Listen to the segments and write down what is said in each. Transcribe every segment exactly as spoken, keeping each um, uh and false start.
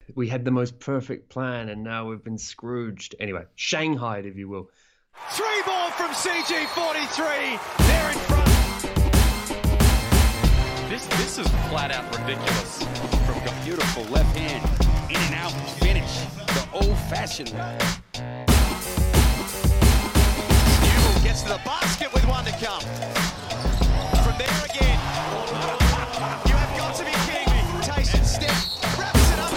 We had the most perfect plan, and now we've been Scrooged. Anyway, Shanghaied, if you will. Three ball from C G forty-three. They're in front. This this is flat out ridiculous. From a beautiful left hand, in and out finish, the old-fashioned way. Newell gets to the basket with one to come. From there again. You have got to be kidding me. Tyson step, wraps it up.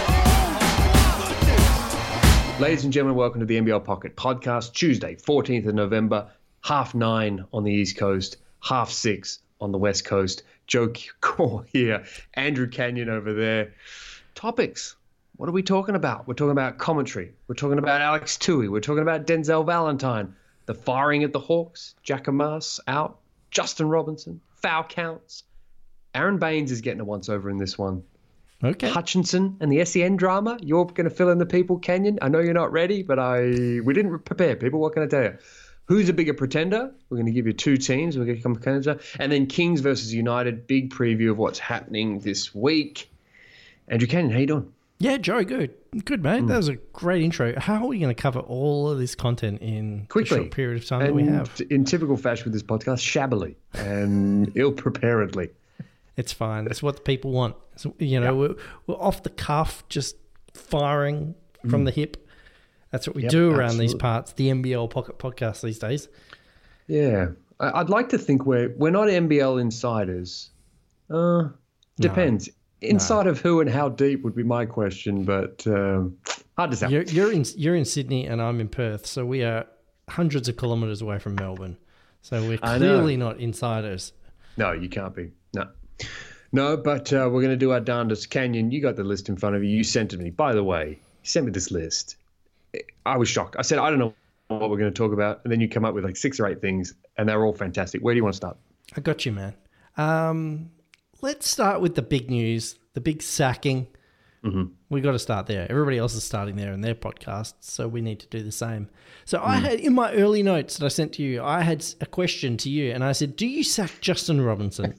Oh, Ladies and gentlemen, welcome to the N B L Pocket Podcast. Tuesday, fourteenth of November, half nine on the East Coast, half six on the West Coast. Joe Core here, Andrew Canyon over there. Topics. What are we talking about? We're talking about commentary. We're talking about Alex Tui. We're talking about Denzel Valentine. The firing at the Hawks. Jackamas out. Justin Robinson. Foul counts. Aaron Baines is getting a once-over in this one. Okay. Hutchinson and the S E N drama. You're going to fill in the people, Canyon. I know you're not ready, but I we didn't prepare people. What can I tell you? Who's a bigger pretender? We're going to give you two teams. We're going to come Canada. And then Kings versus United. Big preview of what's happening this week. Andrew Canyon, how you doing? Yeah, Joe, good. Good, mate. Mm. That was a great intro. How are we going to cover all of this content in quickly, a short period of time and that we have? In typical fashion with this podcast, shabbily and ill-preparedly. It's fine. That's what the people want. So, you know, yeah. we're, we're off the cuff, just firing from mm. the hip. That's what we yep, do around absolutely. these parts, the N B L Pocket Podcast these days. Yeah. I'd like to think we're, we're not N B L insiders. Uh, depends. No. Inside no. of who and how deep would be my question, but um, hard to say. You're, you're, in, you're in Sydney and I'm in Perth, so we are hundreds of kilometres away from Melbourne. So we're clearly not insiders. No, you can't be. No. No, but uh, we're going to do our darndest. Canyon, you got the list in front of you. You sent it to me. By the way, you sent me this list. I was shocked. I said, I don't know what we're going to talk about. And then you come up with like six or eight things, and they're all fantastic. Where do you want to start? I got you, man. Um, let's start with the big news, the big sacking. Mm-hmm. We got to start there. Everybody else is starting there in their podcasts, so we need to do the same. So mm. I had, in my early notes that I sent to you, I had a question to you, and I said, do you sack Justin Robinson,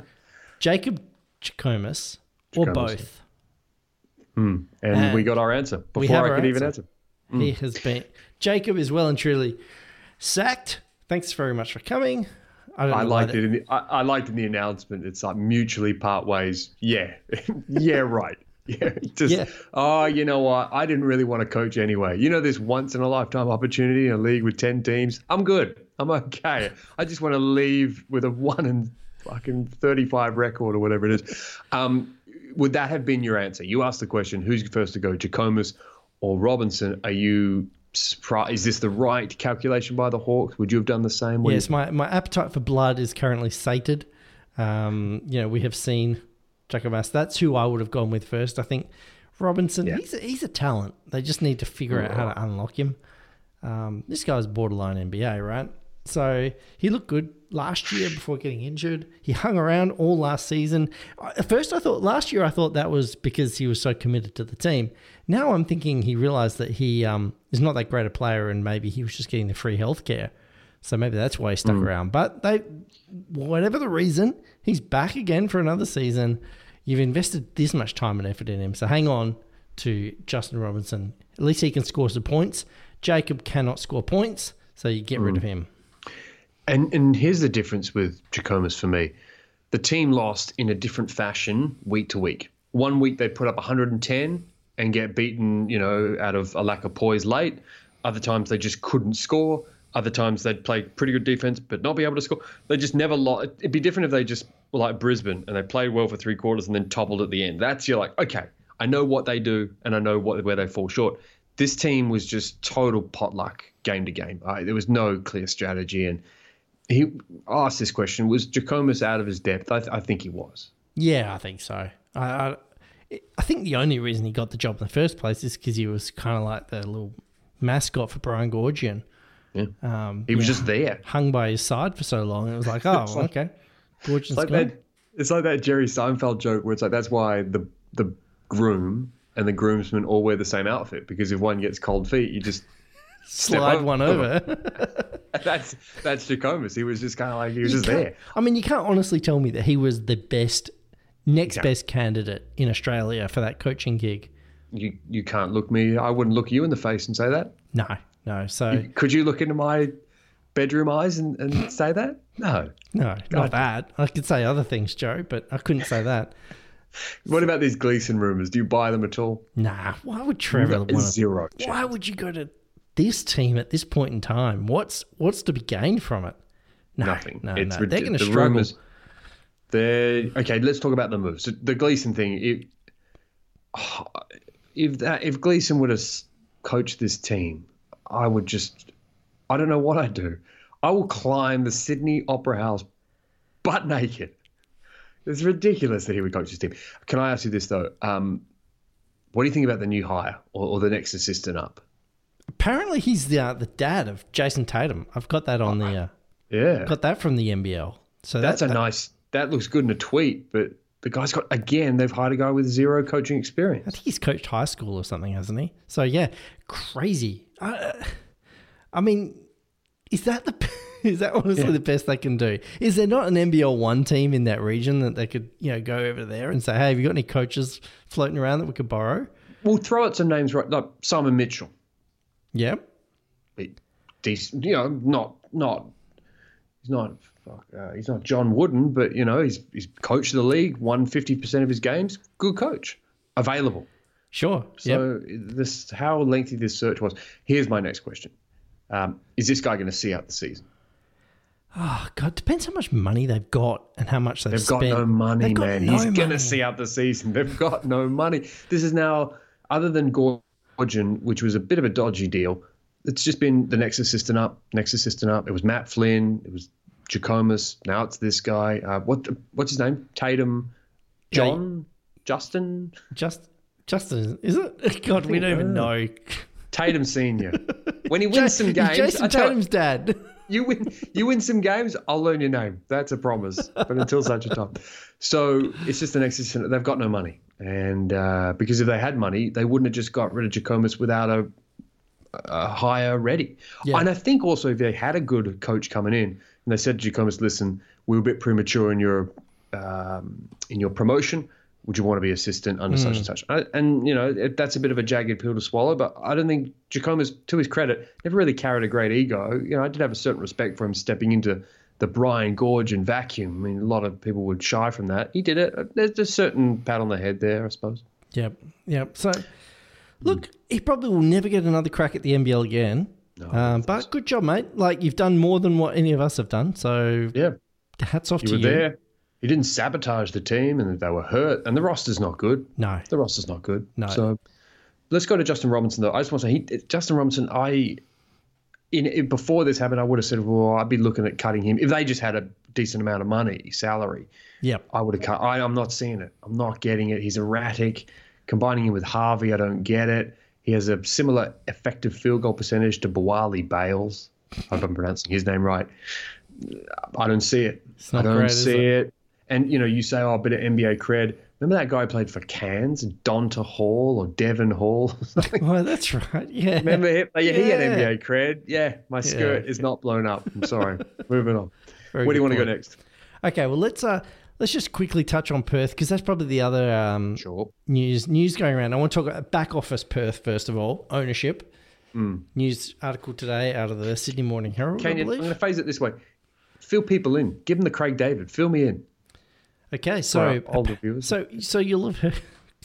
Jacob Jackomas, or Jackomas. both? Mm. And, and we got our answer before I could answer. even answer. Mm. He has been. Jacob is well and truly sacked. Thanks very much for coming. I, don't I know liked it. In the, I, I liked in the announcement. It's like mutually part ways. Yeah, yeah, right. Yeah, just yeah. oh, you know what? I didn't really want to coach anyway. You know, this once in a lifetime opportunity in a league with ten teams. I'm good. I'm okay. I just want to leave with a one and fucking thirty-five record or whatever it is. Um, would that have been your answer? You asked the question: who's first to go, Jackomas or Robinson? Are you surprised? Is this the right calculation by the Hawks? Would you have done the same? Yes, my, my appetite for blood is currently sated. Um, you know, we have seen Jackomas. That's who I would have gone with first. I think Robinson, yeah. he's, a, he's a talent. They just need to figure oh. out how to unlock him. Um, this guy's borderline N B A, right? So he looked good last year before getting injured. He hung around all last season. At first, I thought last year, I thought that was because he was so committed to the team. Now I'm thinking he realized that he um, is not that great a player and maybe he was just getting the free healthcare. So maybe that's why he stuck mm. around. But they, whatever the reason, he's back again for another season. You've invested this much time and effort in him. So hang on to Justin Robinson. At least he can score some points. Jacob cannot score points, so you get mm. rid of him. And and here's the difference with Jackomas for me. The team lost in a different fashion week to week. One week they put up one hundred ten and get beaten, you know, out of a lack of poise late. Other times they just couldn't score. Other times they'd play pretty good defense but not be able to score. They just never lost. It'd be different if they just were like Brisbane and they played well for three quarters and then toppled at the end. That's you're like, okay, I know what they do and I know what where they fall short. This team was just total potluck game to game. Uh, there was no clear strategy. And he asked this question, was Jackomas out of his depth? I, th- I think he was. Yeah, I think so. I, I I think the only reason he got the job in the first place is because he was kind of like the little mascot for Brian Goorjian. Yeah. Um, he was know, just there. Hung by his side for so long. It was like, oh, like, okay. Goorjian's it's like gone. That, it's like that Jerry Seinfeld joke where it's like, that's why the the groom and the groomsman all wear the same outfit, because if one gets cold feet, you just slide over. one over. that's that's Jackomas. He was just kind of like, he was you just there. I mean, you can't honestly tell me that he was the best, next exactly. best candidate in Australia for that coaching gig. you you can't look me. I wouldn't look you in the face and say that. No, no. So Could you look into my bedroom eyes and, and say that? No. no, not that. I could say other things, Joe, but I couldn't say that. What about these Gleeson rumors? Do you buy them at all? Nah. Why would Trevor want to? Zero. Why would you go to this team at this point in time? What's what's to be gained from it? No, Nothing. No, It's no. They're ridic- going to the struggle. Rumors, they're okay. Let's talk about the moves. So the Gleeson thing. If if that if Gleeson would have coached this team, I would just. I don't know what I'd do. I will climb the Sydney Opera House butt naked. It's ridiculous that he would coach this team. Can I ask you this though? Um, what do you think about the new hire or, or the next assistant up? Apparently, he's the uh, the dad of Jason Tatum. I've got that on the. Uh, Yeah, got that from the N B L. So that's that, a that- nice. That looks good in a tweet, but the guy's got again. They've hired a guy with zero coaching I experience. think he's coached high school or something, hasn't he? So yeah, crazy. Uh, I mean, is that the is that honestly Yeah. the best they can do? Is there not an N B L one team in that region that they could you know go over there and say, hey, have you got any coaches floating around that we could borrow? We'll throw out some names, right? Like Simon Mitchell. Yeah. He- Decent, you know, not not. He's not. Fuck, uh, he's not John Wooden, but you know, he's he's coached the league, won fifty percent of his games. Good coach, available. Sure. Yep. So this, how lengthy this search was. Here's my next question: um, Is this guy going to see out the season? Oh God, depends how much money they've got and how much they've, They've spent. got no money, They've got man. no He's going money. to see out the season. They've got no money. This is now, other than Gorgon, which was a bit of a dodgy deal, it's just been the next assistant up, next assistant up. It was Matt Flynn. It was Jacomas. Now it's this guy. Uh, what What's his name? Tatum. John? Justin? Just Justin, is it? God, we don't even know. Tatum Senior. When he wins some games, Jason I tell you, Tatum's dad. you win you win some games, I'll learn your name. That's a promise. But until such a time. So it's just the next assistant. They've got no money. And uh, because if they had money, they wouldn't have just got rid of Jacomas without a, a hire ready. Yeah. And I think also if they had a good coach coming in and they said to Jacomas, listen, we were a bit premature in your um, in your promotion. Would you want to be assistant under such and such? And, and you know, it, that's a bit of a jagged pill to swallow, but I don't think Jacomas, to his credit, never really carried a great ego. You know, I did have a certain respect for him stepping into the Brian Gorgon vacuum. I mean, a lot of people would shy from that. He did it. There's a certain pat on the head there, I suppose. Yep, yep. So, look, he probably will never get another crack at the N B L again. um, but good job, mate. Like, you've done more than what any of us have done. So, Yeah, hats off you to were you. there. He didn't sabotage the team, and they were hurt. And the roster's not good. No. The roster's not good. No. So let's go to Justin Robinson, though. I just want to say, he, Justin Robinson, I in, in before this happened, I would have said, well, I'd be looking at cutting him if they just had a decent amount of money, salary. Yep. I would have cut. I, I'm not seeing it. I'm not getting it. He's erratic. Combining him with Harvey, I don't get it. He has a similar effective field goal percentage to Bawali Bales. I hope I'm pronouncing his name right. I don't see it. not I don't great, is see it? it. And, you know, you say, oh, a bit of N B A cred. Remember that guy who played for Cairns, Donta Hall or Devon Hall? Well, that's right. Yeah. Remember him? Yeah, he had Yeah. N B A cred. Yeah, my skirt is not blown up. I'm sorry. Moving on. Very Where do you good want to go point. next? Okay, well, let's uh, let's just quickly touch on Perth because that's probably the other um, Sure. news news going around. I want to talk about back office Perth first of all, ownership. Mm. News article today out of the Sydney Morning Herald, I Kenyon, I'm believe. going to phrase it this way. Fill people in. Give them the Craig David. Fill me in. Okay, For so our older viewers. so so you'll have heard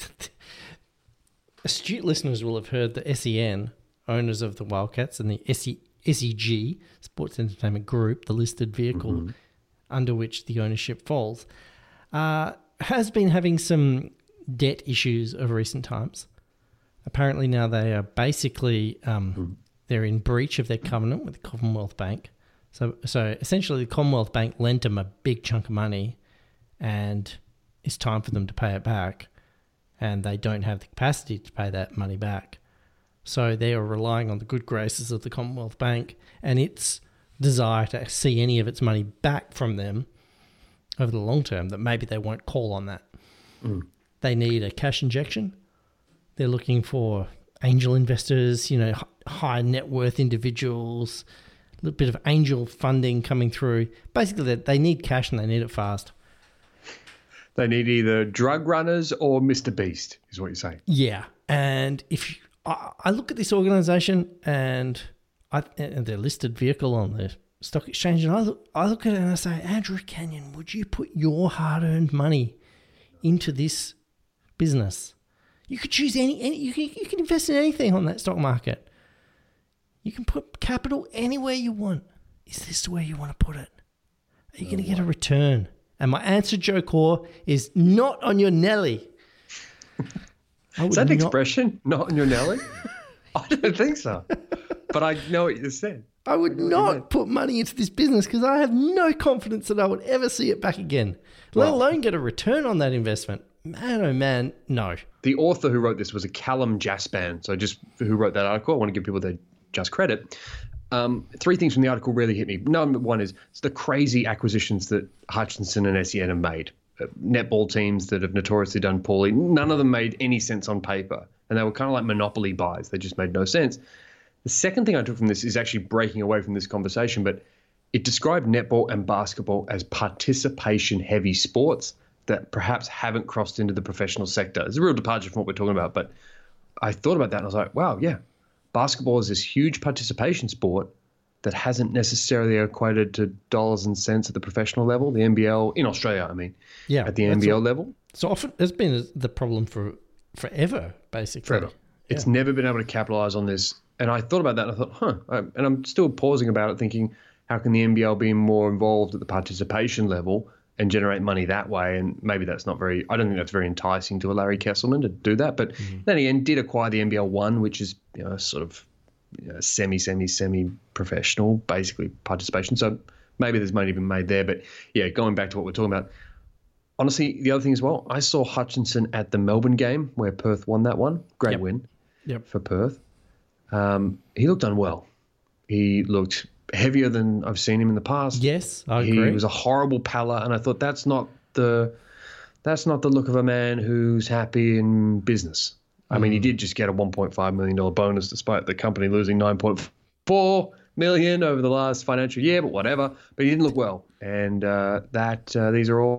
astute listeners will have heard the S E N owners of the Wildcats and the S E, S E G Sports Entertainment Group, the listed vehicle Mm-hmm. under which the ownership falls, uh, has been having some debt issues of recent times. Apparently now they are basically um, Hmm. they're in breach of their covenant with the Commonwealth Bank. So so essentially the Commonwealth Bank lent them a big chunk of money, and it's time for them to pay it back, and they don't have the capacity to pay that money back. So they are relying on the good graces of the Commonwealth Bank and its desire to see any of its money back from them over the long term, that maybe they won't call on that. Mm. They need a cash injection. They're looking for angel investors, you know, h- high net worth individuals, a little bit of angel funding coming through. Basically, they- they need cash and they need it fast. They need either drug runners or Mister Beast, is what you're saying. Yeah. And if you, I, I look at this organization and I and their listed vehicle on the stock exchange, and I look, I look at it and I say, Andrew Kenyon, would you put your hard-earned money into this business? You could choose any, any you can you can invest in anything on that stock market. You can put capital anywhere you want. Is this where you want to put it? Are you going to get a return? And my answer, Joe Core, is not on your Nelly. Is that an not... expression? Not on your Nelly? I don't think so. But I know what you said. I would not put money into this business because I have no confidence that I would ever see it back again, let well, alone get a return on that investment. Man, oh man, no. The author who wrote this was a Callum Jaspan. So just who wrote that article, I want to give people their just credit. Um, three things from the article really hit me. Number one is it's the crazy acquisitions that Hutchinson and S E N have made. Uh, netball teams that have notoriously done poorly. None of them made any sense on paper. And they were kind of like monopoly buys. They just made no sense. The second thing I took from this is actually breaking away from this conversation, but it described netball and basketball as participation-heavy sports that perhaps haven't crossed into the professional sector. It's a real departure from what we're talking about, but I thought about that and I was like, wow, yeah. Basketball is this huge participation sport that hasn't necessarily equated to dollars and cents at the professional level, the N B L, in Australia, I mean, yeah, at the N B L level. So often it's been the problem for forever, basically. Forever. Yeah. It's never been able to capitalize on this. And I thought about that and I thought, huh, and I'm still pausing about it thinking, how can the N B L be more involved at the participation level and generate money that way? And maybe that's not very, I don't think that's very enticing to a Larry Kesselman to do that. But mm-hmm. then again, did acquire the N B L one, which is, you know, sort of you know, semi, semi, semi professional, basically participation. So maybe there's money been made there. But yeah, going back to what we're talking about, honestly, the other thing as well, I saw Hutchinson at the Melbourne game where Perth won that one. Great yep. win yep. for Perth. Um, he looked unwell. He looked heavier than I've seen him in the past. Yes, I he agree. He was a horrible pallor, and I thought that's not the that's not the look of a man who's happy in business. I mm. mean, he did just get a one point five million dollars bonus despite the company losing nine point four million dollars over the last financial year, but whatever. But he didn't look well, and uh, that uh, these are all,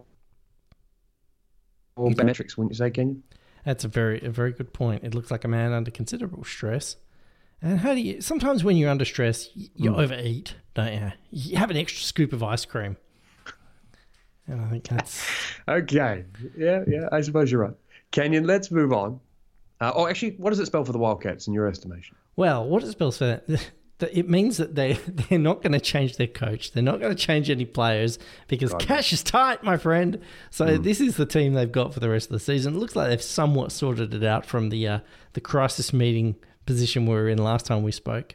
all bad metrics, wouldn't you say, Kenyon? That's a very a very good point. It looks like a man under considerable stress. And how do you, sometimes when you're under stress, you mm. overeat, don't you? You have an extra scoop of ice cream. And I think that's... okay. Yeah, yeah, I suppose you're right. Kenyon, let's move on. Uh, oh, actually, what does it spell for the Wildcats in your estimation? Well, what does it spell for that? It means that they, they're not going to change their coach. They're not going to change any players because God, cash is tight, my friend. So mm. this is the team they've got for the rest of the season. It looks like they've somewhat sorted it out from the uh, the crisis meeting position we were in last time we spoke.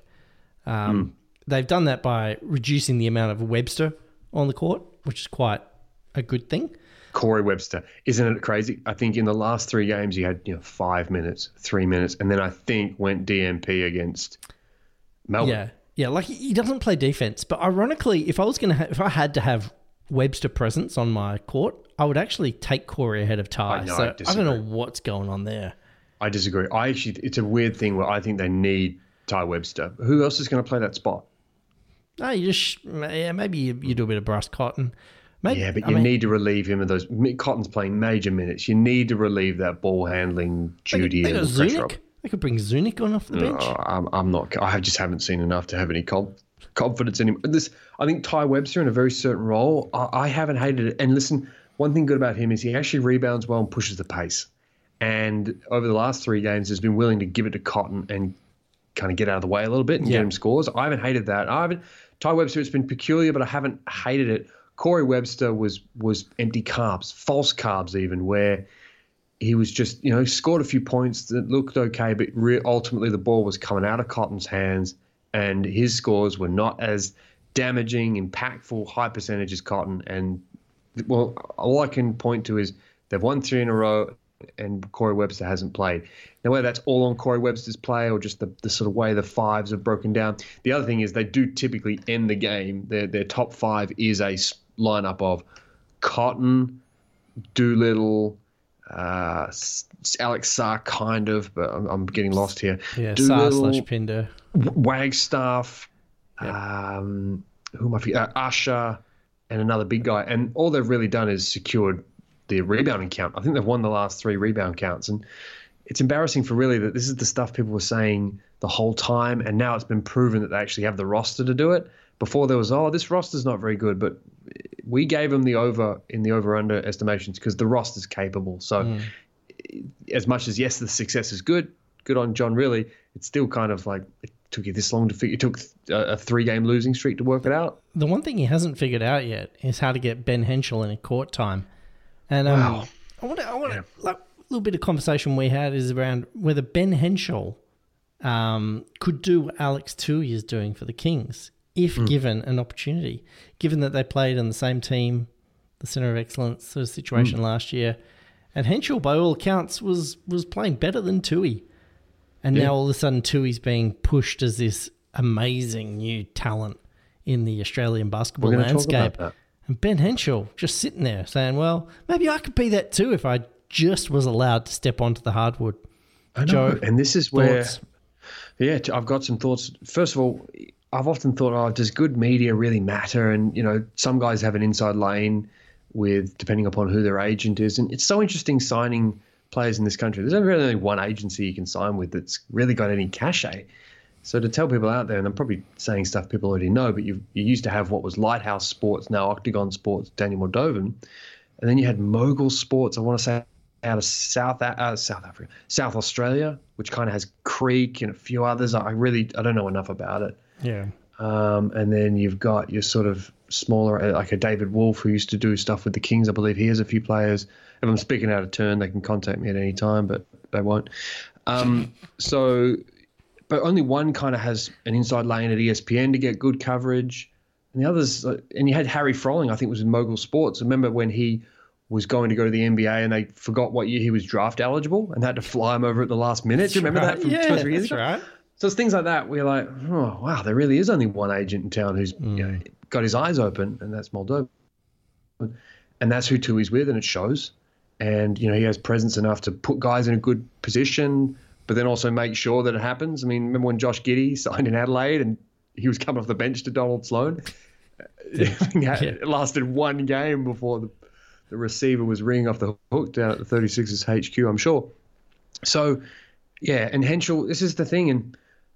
Um, mm. They've done that by reducing the amount of Webster on the court, which is quite a good thing. Corey Webster, isn't it crazy? I think in the last three games he had you know five minutes, three minutes, and then I think went D M P against Melbourne. Yeah, yeah, like he doesn't play defense. But ironically, if I was gonna, ha- if I had to have Webster presence on my court, I would actually take Corey ahead of Ty. I know, so I, I don't know what's going on there. I disagree. I actually, it's a weird thing where I think they need Ty Webster. Who else is going to play that spot? No, you just yeah, maybe you, you do a bit of Bryce Cotton. Maybe, yeah, but I you mean, need to relieve him of those. Cotton's playing major minutes. You need to relieve that ball handling duty they, they and got pressure. Zunic. They could bring Zunic on off the bench. No, I'm, I'm not. I just haven't seen enough to have any com- confidence in him. This, I think Ty Webster in a very certain role. I, I haven't hated it. And listen, one thing good about him is he actually rebounds well and pushes the pace. And over the last three games, has been willing to give it to Cotton and kind of get out of the way a little bit and yeah. get him scores. I haven't hated that. I haven't. Ty Webster, it's been peculiar, but I haven't hated it. Corey Webster was was empty carbs, false carbs even, where he was just, you know, scored a few points that looked okay, but re- ultimately the ball was coming out of Cotton's hands and his scores were not as damaging, impactful, high percentage as Cotton. And, well, all I can point to is they've won three in a row and Corey Webster hasn't played. Now, whether that's all on Corey Webster's play or just the, the sort of way the fives have broken down. The other thing is they do typically end the game. Their, their top five is a lineup of Cotton, Doolittle, uh, Alex Sark, kind of, but I'm, I'm getting lost here. Yeah, Sark slash Pinder. Wagstaff, yep. um, who am I forgetting? Uh, Usher, and another big guy. And all they've really done is secured the rebounding count. I think they've won the last three rebound counts. And it's embarrassing for really that this is the stuff people were saying the whole time, and now it's been proven that they actually have the roster to do it. Before there was, oh, this roster's not very good, but we gave them the over in the over-under estimations because the roster's capable. So mm. as much as, yes, the success is good, good on John Rillie, it's still kind of like it took you this long to figure. It took a, a three-game losing streak to work it out. The one thing he hasn't figured out yet is how to get Ben Henschel in a court time. And um, wow. I want to, I want to, yeah. like, a little bit of conversation we had is around whether Ben Henschel um, could do what Alex Tui is doing for the Kings if mm. given an opportunity, given that they played on the same team, the Centre of Excellence sort of situation mm. last year. And Henschel, by all accounts, was was playing better than Tui. And yeah. now all of a sudden Tui's being pushed as this amazing new talent in the Australian basketball landscape. And Ben Henschel just sitting there saying, well, maybe I could be that too if I just was allowed to step onto the hardwood. I know, Joe, and this is where, thoughts? yeah, I've got some thoughts. First of all, I've often thought, oh, does good media really matter? And, you know, some guys have an inside lane with, depending upon who their agent is. And it's so interesting signing players in this country. There's really only one agency you can sign with that's really got any cachet. So to tell people out there, and I'm probably saying stuff people already know, but you you used to have what was Lighthouse Sports, now Octagon Sports, Daniel Moldovan. And then you had Mogul Sports, I want to say, out of South uh, South Africa, South Australia, which kind of has Creek and a few others. I really, I don't know enough about it. Yeah. Um, and then you've got your sort of smaller, like a David Wolf who used to do stuff with the Kings. I believe he has a few players. If I'm speaking out of turn, they can contact me at any time, but they won't. Um, so, but only one kind of has an inside lane at E S P N to get good coverage. And the others, and you had Harry Froling, I think was in Mogul Sports. Remember when he was going to go to the N B A and they forgot what year he was draft eligible and had to fly him over at the last minute? That's Do you remember right. that from yeah, two or three years that's ago? Right. So it's things like that where you're like, oh, wow, there really is only one agent in town who's mm. you know, got his eyes open, and that's Moldova. And that's who Tui's with, and it shows. And, you know, he has presence enough to put guys in a good position, but then also make sure that it happens. I mean, remember when Josh Giddey signed in Adelaide and he was coming off the bench to Donald Sloan? Yeah. It lasted one game before the, the receiver was ringing off the hook down at the thirty-sixers H Q, I'm sure. So, yeah, and Henschel, this is the thing, and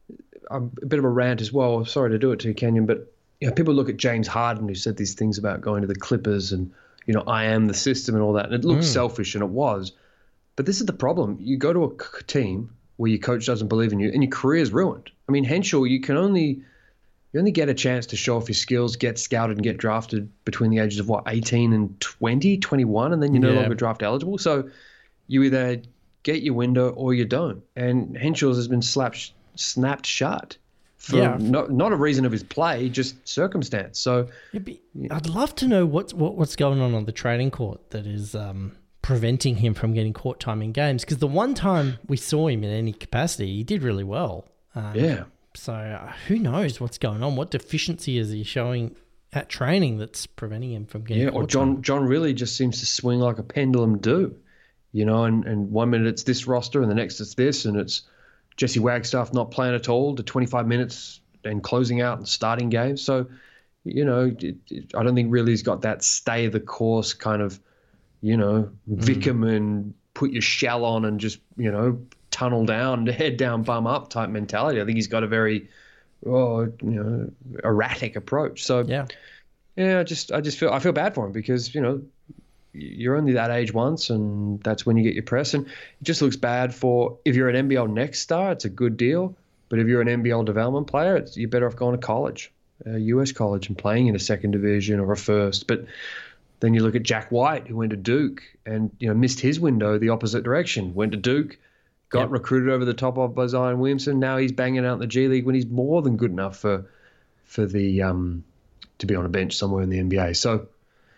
I'm a bit of a rant as well. Sorry to do it to you, Kenyon, but you know, people look at James Harden, who said these things about going to the Clippers and, you know, I am the system and all that. And it looks mm. selfish, and it was. But this is the problem. You go to a team where your coach doesn't believe in you and your career's ruined. I mean, Henschel, you can only you only get a chance to show off your skills, get scouted and get drafted between the ages of, what, eighteen and twenty, twenty-one, and then you're no yeah. longer draft eligible. So you either get your window or you don't. And Henschel's has been slapped, snapped shut. For yeah. not not a reason of his play, just circumstance. So be, I'd love to know what's what, what's going on on the training court that is um, preventing him from getting court time in games. Because the one time we saw him in any capacity, he did really well. Um, yeah. So uh, who knows what's going on? What deficiency is he showing at training that's preventing him from getting? Yeah. court Or John time? John really just seems to swing like a pendulum do, you know. And and one minute it's this roster, and the next it's this, and it's Jesse Wagstaff not playing at all to twenty-five minutes and closing out and starting games. So, you know, it, it, I don't think really he's got that stay the course kind of, you know, vic him mm. and put your shell on and just, you know, tunnel down, head down, bum up type mentality. I think he's got a very, oh, you know, erratic approach. So, yeah, yeah, I just, I just feel, I feel bad for him because, you know, you're only that age once, and that's when you get your press. And it just looks bad for, if you're an N B L next star, it's a good deal. But if you're an N B L development player, it's, you're better off going to college, a U S college, and playing in a second division or a first. But then you look at Jack White, who went to Duke and, you know, missed his window the opposite direction, went to Duke, got yep. recruited over the top of by Zion Williamson. Now he's banging out in the G League when he's more than good enough for for the um, to be on a bench somewhere in the N B A. So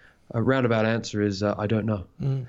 a roundabout answer is uh, I don't know. Mm.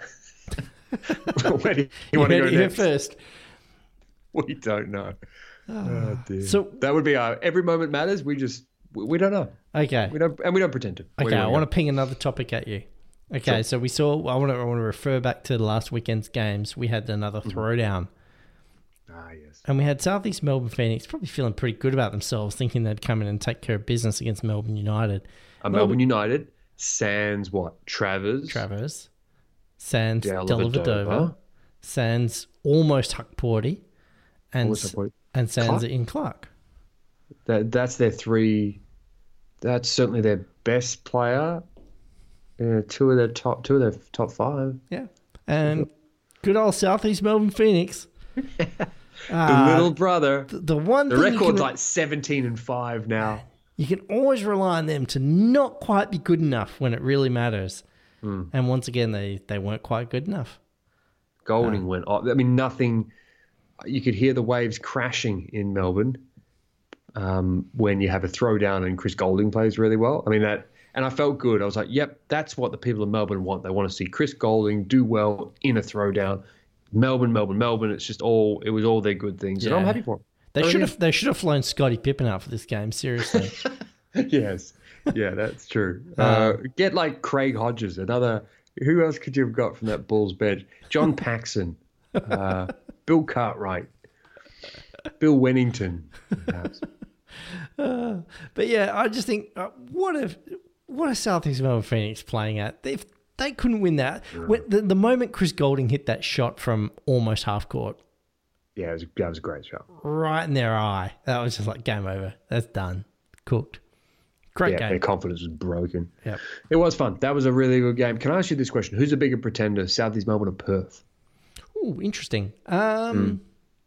Where do you, you want to go here next? First. We don't know. Oh, oh dear. So that would be our every moment matters. We just we, we don't know. Okay. We don't and we don't pretend to. Okay, I want to ping another topic at you. Okay, sure. So we saw. I want to. I want to refer back to the last weekend's games. We had another mm-hmm. throwdown. Ah, yes. And we had Southeast Melbourne Phoenix probably feeling pretty good about themselves, thinking they'd come in and take care of business against Melbourne United. Uh, Melbourne, Melbourne United, sans what? Travers. Travers. sans Dellavedova, sans almost Huckporty, and Almost Huckporty. and sans Clark? in Clark. That that's their three. That's certainly their best player. Uh, two of their top, two of their top five. Yeah, and good old Southeast Melbourne Phoenix. The Uh, little brother. the, the one The thing you record's can, like seventeen and five now. you can always rely on them to not quite be good enough when it really matters. Mm. And once again, they, they weren't quite good enough. Golding went off. I mean, nothing. You could hear the waves crashing in Melbourne um, when you have a throwdown and Chris Golding plays really well. I mean that, and I felt good. I was like, "Yep, that's what the people of Melbourne want. They want to see Chris Golding do well in a throwdown." Melbourne, Melbourne, Melbourne. It's just all. It was all their good things, and I'm Yeah. happy for them. They Oh, should yeah. have they should have flown Scottie Pippen out for this game. Seriously, Yes, yeah, that's true. Uh, get like Craig Hodges, another. Who else could you have got from that Bulls bench? John Paxson, uh, Bill Cartwright, Bill Wennington. perhaps. but yeah, I just think uh, what if what a Southeast Melbourne Phoenix playing at? If they couldn't win that, when, the, the moment Chris Golding hit that shot from almost half court, Yeah, it was, that was a great shot. right in their eye, that was just like game over. That's done, cooked. Great Yeah, game. their confidence was broken. Yep. It was fun. That was a really good game. Can I ask you this question? Who's a bigger pretender, Southeast Melbourne or Perth? Ooh, interesting. Um,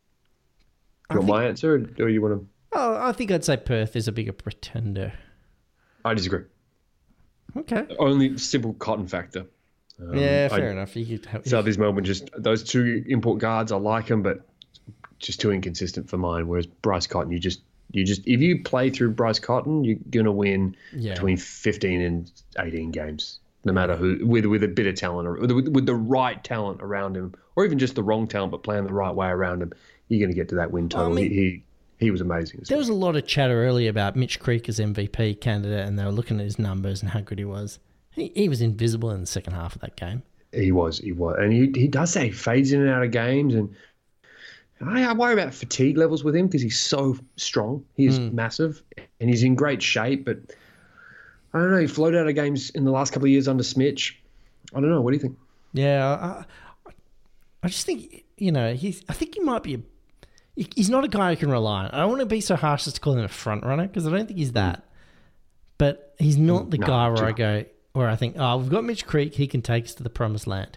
You want my answer, or, or you want to? oh, I think I'd say Perth is a bigger pretender. I disagree. Okay. Only simple cotton factor. Um, yeah, fair I- enough. You could have, Southeast Melbourne, just those two import guards, I like them, but just too inconsistent for mine. Whereas Bryce Cotton, you just, you just, if you play through Bryce Cotton, you're gonna win Yeah. between fifteen and eighteen games, no matter who, with with a bit of talent or with, with the right talent around him, or even just the wrong talent but playing the right way around him, you're gonna get to that win total. mean- he, he he was amazing. There was a lot of chatter earlier about Mitch Creek as M V P candidate, and they were looking at his numbers and how good he was. He, he was invisible in the second half of that game. He was, he was, and he he does say he fades in and out of games, and I, I worry about fatigue levels with him because he's so strong. He is massive, and he's in great shape. But I don't know. He floated out of games in the last couple of years under Smitch. I don't know. What do you think? Yeah, I, I just think, you know, he's. I think he might be a. he- He's not a guy I can rely on. I don't want to be so harsh as to call him a front runner because I don't think he's that. But he's not the No, guy where too I go, where I think, oh, we've got Mitch Creek, he can take us to the promised land.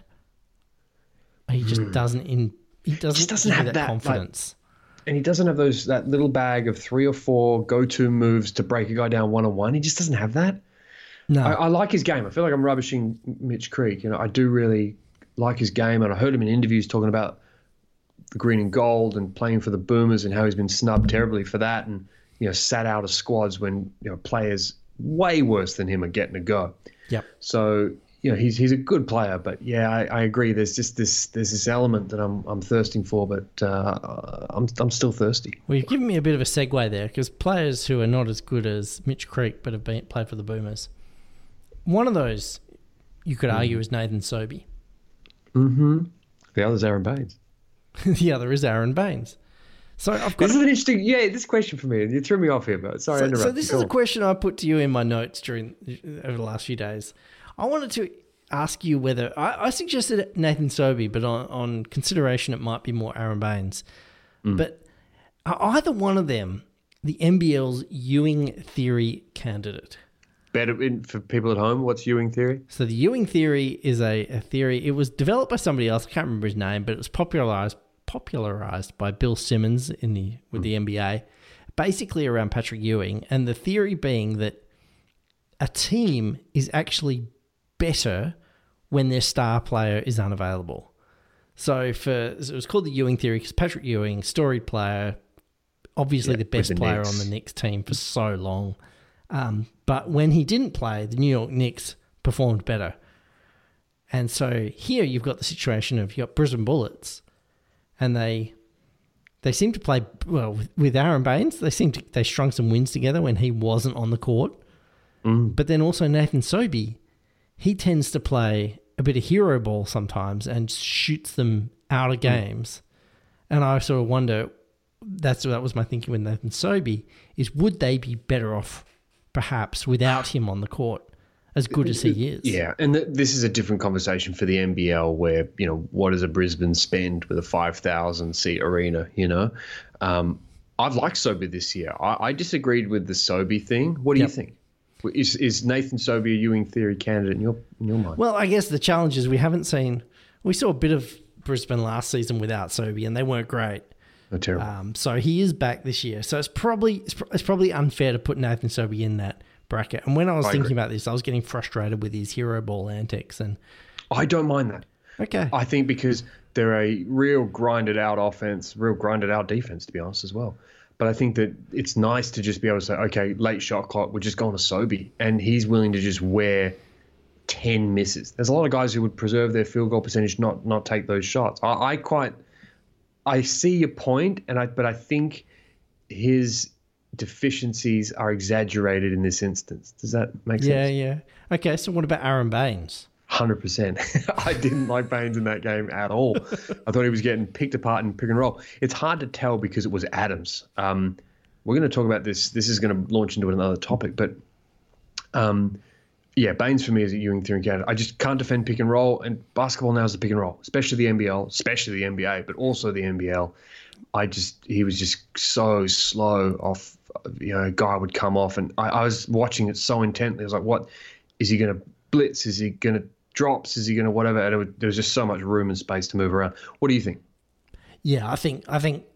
He just doesn't in. He doesn't, doesn't give you have that, like- confidence. And he doesn't have those that little bag of three or four go-to moves to break a guy down one-on-one. He just doesn't have that. no, I, I like his game. I feel like I'm rubbishing Mitch Creek. You know, I do really like his game, and I heard him in interviews talking about the green and gold and playing for the Boomers and how he's been snubbed terribly for that, and you know, sat out of squads when you know players way worse than him are getting a go. yep. So you know, he's he's a good player, but yeah, I, I agree. There's just this there's this element that I'm I'm thirsting for, but uh, I'm I'm still thirsty. Well, you've given me a bit of a segue there because players who are not as good as Mitch Creek but have been played for the Boomers. One of those, you could argue, is Nathan Sobey. The other's Aaron Baines. The other is Aaron Baines. So I've got This is an interesting, yeah. This question for me, you threw me off here, but sorry, I So, interrupted. so this Go is a on. question I put to you in my notes during over the last few days. I wanted to ask you whether I, I suggested Nathan Sobey, but on, on consideration, it might be more Aaron Baines. Mm. But are either one of them the N B L's Ewing theory candidate? Better in, for people at home. What's Ewing theory? So the Ewing theory is a, a theory. It was developed by somebody else. I can't remember his name, but it was popularized popularized by Bill Simmons in the with the N B A, basically around Patrick Ewing, and the theory being that a team is actually better when their star player is unavailable. So for so it was called the Ewing theory because Patrick Ewing, storied player, obviously Yeah, the best with the player Knicks. on the Knicks team for so long. Um, but when he didn't play, the New York Knicks performed better. And so here you've got the situation of you've got Brisbane Bullets, and they they seem to play well with, with Aaron Baines. They seem to they strung some wins together when he wasn't on the court. But then also Nathan Sobey, he tends to play a bit of hero ball sometimes and shoots them out of games. And I sort of wonder, that's that was my thinking with Nathan Sobey, is would they be better off perhaps without him on the court? as good as he is. Yeah, and th- this is a different conversation for the N B L where, you know, what does a Brisbane spend with a five thousand seat arena, you know? Um, I've liked Sobey this year. I, I disagreed with the Sobey thing. What do Yep. you think? Is is Nathan Sobey a Ewing theory candidate in your in your mind? Well, I guess the challenge is we haven't seen. We saw a bit of Brisbane last season without Sobey, and they weren't great. Oh, terrible. Um, so he is back this year. So it's probably it's, pro- it's probably unfair to put Nathan Sobey in that bracket. And when I was I thinking agree. about this, I was getting frustrated with his hero ball antics. And I don't mind that. okay, I think because they're a real grinded out offense, real grinded out defense, to be honest, as well. But I think that it's nice to just be able to say, okay, late shot clock, we're just going to Sobey. And he's willing to just wear ten misses. There's a lot of guys who would preserve their field goal percentage, not not take those shots. I, I quite, I see your point, and I but I think his deficiencies are exaggerated in this instance. Does that make sense? yeah, yeah. Okay, so what about Aaron Baines? one hundred percent. I didn't like Baines in that game at all. I thought he was getting picked apart in pick and roll. It's hard to tell because it was Adams. Um, we're going to talk about this. This is going to launch into another topic. But, um, yeah, Baines for me is a Ewing theory candidate. I just can't defend pick and roll. And basketball now is the pick and roll, especially the N B L, especially the N B A, but also the N B L. I just he was just so slow off. You know, a guy would come off. And I, I was watching it so intently. I was like, what? Is he going to blitz? Is he going to drops? Is he going to whatever? And it would, there was just so much room and space to move around. What do you think? Yeah, I think I think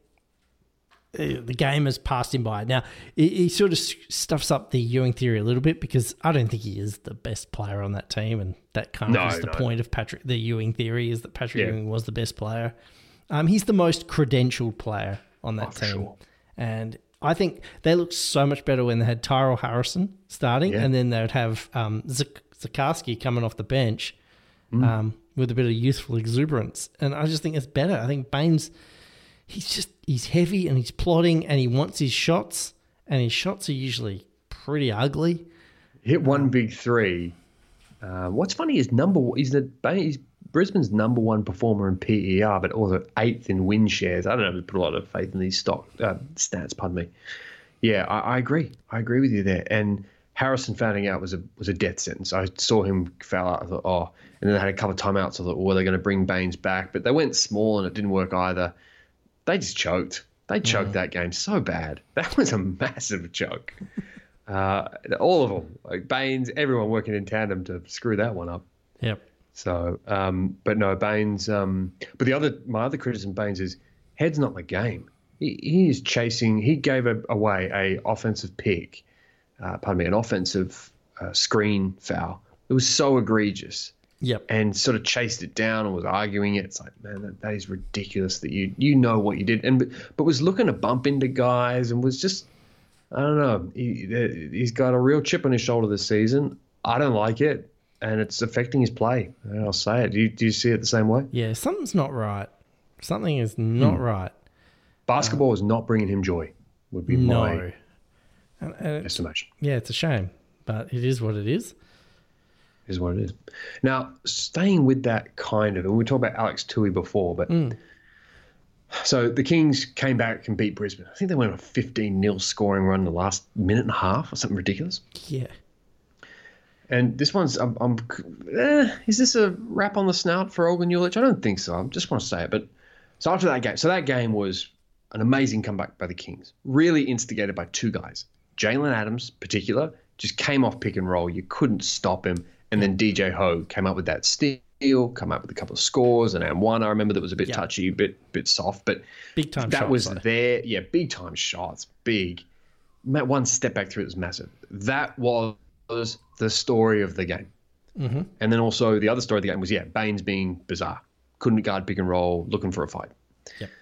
uh, the game has passed him by. Now he, he sort of s- stuffs up the Ewing theory a little bit because I don't think he is the best player on that team, and that kind of No, is the no. point of Patrick. The Ewing theory is that Patrick Yeah. Ewing was the best player. Um, he's the most credentialed player on that Oh, for team, sure. and I think they looked so much better when they had Tyrell Harrison starting, Yeah. and then they would have um, Zik- Zikarsky coming off the bench. Mm. Um, with a bit of youthful exuberance. And I just think it's better. I think Baines, he's just, he's heavy and he's plodding and he wants his shots, and his shots are usually pretty ugly. Hit one big three. Uh, what's funny is number he's the he's Brisbane's number one performer in P E R, but also eighth in win shares. I don't know if we put a lot of faith in these stock uh, stats. Pardon me. Yeah, I, I agree. I agree with you there. And Harrison fouling out was a was a death sentence. I saw him foul out. I thought, oh, and then they had a couple of timeouts. I thought, well, they're going to bring Baines back, but they went small and it didn't work either. They just choked. They choked that game so bad. That was a massive choke. Uh, all of them, like Baines, everyone working in tandem to screw that one up. Yep. So, um, but no, Baines. Um, but the other, my other criticism, of Baines is head's not the game. He, he is chasing. He gave a, away a offensive pick. Uh, pardon me, an offensive uh, screen foul. It was so egregious. Yep. And sort of chased it down and was arguing it. It's like, man, that, that is ridiculous that you you know what you did, and but, but was looking to bump into guys and was just, I don't know. He he's got a real chip on his shoulder this season. I don't like it, and it's affecting his play. And I'll say it. Do you, do you see it the same way? Yeah, something's not right. Something is not Hmm. right. Basketball is not bringing him joy. Would be No. my And, and it's, estimation. yeah, it's a shame, but it is what it is. Is what it is. Now, staying with that kind of, and we talked about Alex Tui before, but so the Kings came back and beat Brisbane. I think they went on a fifteen nil scoring run in the last minute and a half or something ridiculous. Yeah. And this one's, I'm, I'm eh, is this a rap on the snout for Olgun Ulich? I don't think so. I just want to say it. But so after that game, so that game was an amazing comeback by the Kings, really instigated by two guys. Jalen Adams, particular, just came off pick and roll. You couldn't stop him. And then D J Ho came up with that steal, come up with a couple of scores, and and one I remember that was a bit Yeah. touchy, bit bit soft, but Big time that shots, was though. there. Yeah, big time shots, big. Ma- One step back through it was massive. That was the story of the game. Mm-hmm. And then also the other story of the game was, yeah, Baines being bizarre. Couldn't guard pick and roll, looking for a fight. Yep.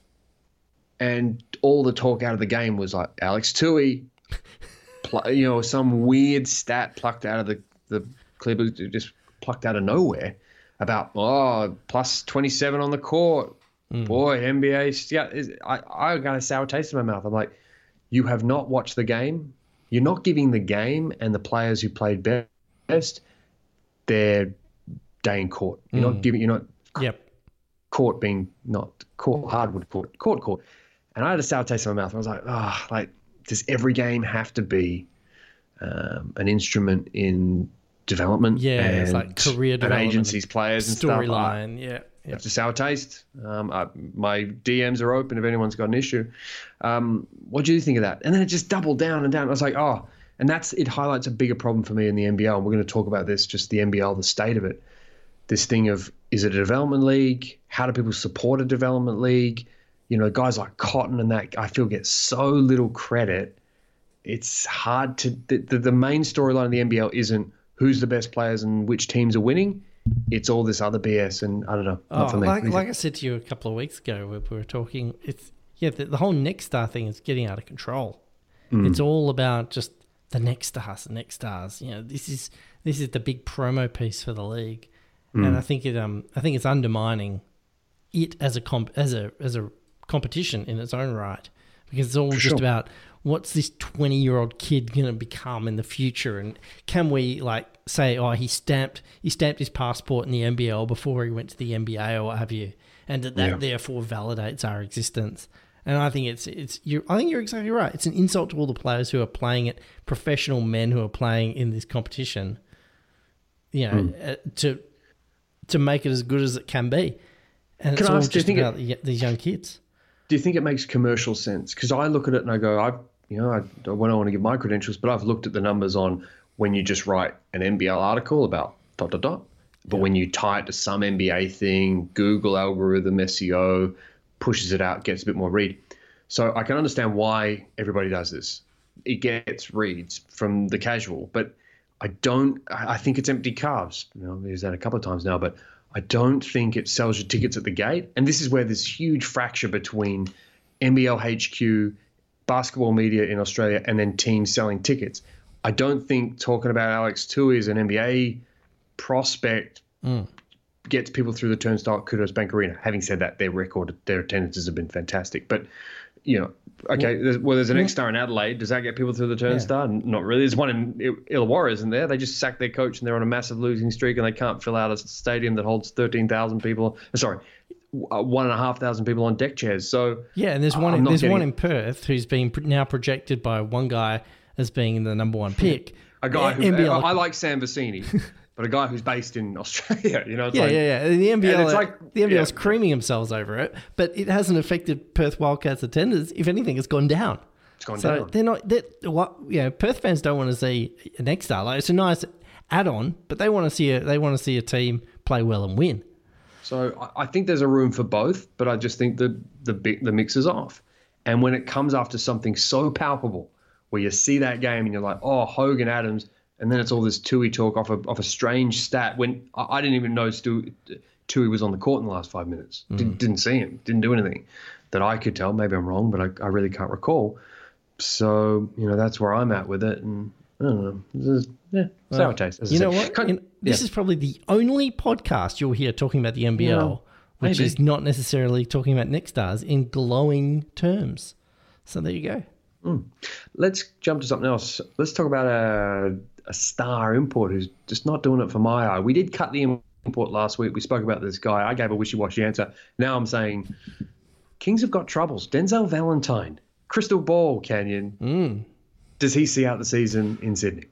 And all the talk out of the game was like Alex Tui, pl- you know, some weird stat plucked out of the, the Clippers, just plucked out of nowhere about, oh, plus twenty-seven on the court. Boy, N B A. Yeah, is- I, I got a sour taste in my mouth. I'm like, you have not watched the game. You're not giving the game and the players who played best their day in court. You're not giving, you're not Yep. court being not court, hardwood court, court, court. And I had a sour taste in my mouth. I was like, ah, oh, like, does every game have to be um, an instrument in development. Yeah, and, it's like career and development, agencies, players, and stuff. storyline. Yeah, yeah. That's just our taste. Um, I, my D Ms are open if anyone's got an issue. Um, what do you think of that? And then it just doubled down and down. I was like, oh, and that's it highlights a bigger problem for me in the N B L. And we're going to talk about this, just the N B L, the state of it. This thing of, is it a development league? How do people support a development league? You know, guys like Cotton and that, I feel, get so little credit. It's hard to the, the, the main storyline of the N B L isn't who's the best players and which teams are winning. It's all this other B S, and I don't know. Not oh, for me. like, like I said to you a couple of weeks ago, when we were talking, it's yeah, the, the whole next star thing is getting out of control. Mm. It's all about just the next stars, the next stars. You know, this is this is the big promo piece for the league, mm. and I think it um I think it's undermining it as a comp as a as a competition in its own right, because it's all for just sure. about what's this twenty-year-old kid going to become in the future, and can we like say, oh, he stamped he stamped his passport in the N B L before he went to the N B A or what have you, and that, that yeah. therefore validates our existence. And I think it's it's you. I think you're exactly right. It's an insult to all the players who are playing it, professional men who are playing in this competition. You know, mm. uh, to to make it as good as it can be, and can it's I all ask, just do you about think it, these young kids. Do you think it makes commercial sense? Because I look at it and I go, I've you know, I don't want to give my credentials, but I've looked at the numbers on when you just write an N B L article about dot dot dot, but yeah. when you tie it to some N B A thing, Google algorithm, S E O, pushes it out, gets a bit more read. So I can understand why everybody does this. It gets reads from the casual, but I don't, I think it's empty carbs. You know, I've used that a couple of times now, but I don't think it sells you tickets at the gate. And this is where there's huge fracture between N B L H Q, basketball media in Australia, and then teams selling tickets. I don't think talking about Alex Tui as an N B A prospect mm. gets people through the turnstile at Kudos Bank Arena. Having said that, their record, their attendances have been fantastic. But, you know, okay, well, there's, well, there's an well, X-Star in Adelaide. Does that get people through the turnstile? Yeah. Not really. There's one in Illawarra, isn't there? They just sacked their coach and they're on a massive losing streak and they can't fill out a stadium that holds thirteen thousand people. Sorry, one and a half thousand people on deck chairs. So yeah, and there's one. In, there's getting, one in Perth who's been now projected by one guy as being the number one pick. A guy who N B L, I like Sam Vecini, but a guy who's based in Australia. You know, it's yeah, like, yeah, yeah. The N B L, it's like, the N B L's yeah. creaming themselves over it, but it hasn't affected Perth Wildcats attendance. If anything, it's gone down. It's gone so down. They're not. They're, what you know, Perth fans don't want to see an X-Star. Like, it's a nice add-on, but they want to see a they want to see a team play well and win. So I think there's a room for both, but I just think that the the mix is off. And when it comes after something so palpable, where you see that game and you're like, oh, Hogan Adams, and then it's all this Tui talk off a, off a strange stat when I didn't even know Stu, Tui was on the court in the last five minutes. Mm. Didn't, didn't see him, didn't do anything that I could tell. Maybe I'm wrong, but I, I really can't recall. So, you know, that's where I'm at with it. And I don't know. This is, yeah, well, sour taste. You know what? Can, In, this yeah. is probably the only podcast you'll hear talking about the N B L, yeah, which maybe. is not necessarily talking about Next Stars in glowing terms. So there you go. Mm. Let's jump to something else. Let's talk about a, a star import who's just not doing it for my eye. We did cut the import last week. We spoke about this guy. I gave a wishy-washy answer. Now I'm saying Kings have got troubles. Denzel Valentine. Crystal ball, Canyon. Mm. Does he see out the season in Sydney?